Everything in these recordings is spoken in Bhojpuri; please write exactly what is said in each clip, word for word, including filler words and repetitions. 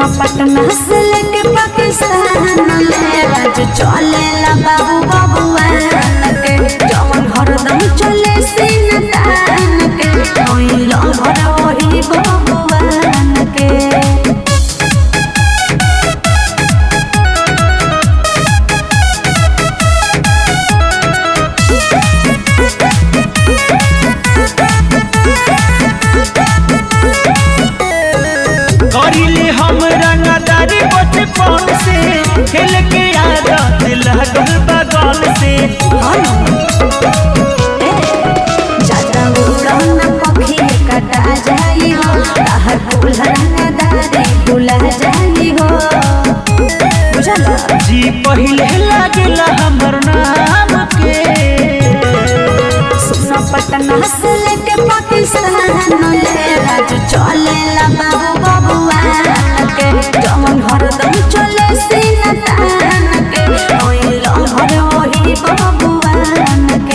सुनो पटना से लेके पाकिस्तान ले राज चले ला बाबू बाबुआन के जवन हरदम चले सीन तान के ओइला भर वही बाबुआन के करिले हम रंगदारी बचपन से खेल के आदत लगल बगल से ज्यादा उड़ाना पखी कटा जाई हो ताहर फूल रंगदारी भुला जाई हो बुझला जी पहिले लागेला हमर नाम के सुनो पटना से लेके पाकिस्तान ले राज चले ला बाबू बाबुआन के जवन हरदम चले सीन तान के ओइला भर वही बाबुआन के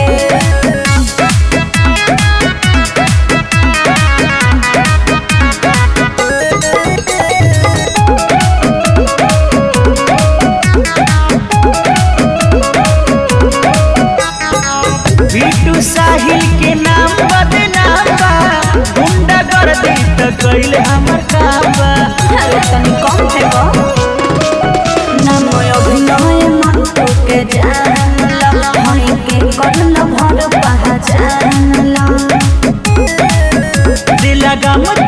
बिट्टू साहिल के नाम बदनाम बा गुंडा कर दी त कइले हमर काबा अरे तनी कम थे गो नाम अभिनय मन के जान ला हई के करल भर पहचान ला दिल गम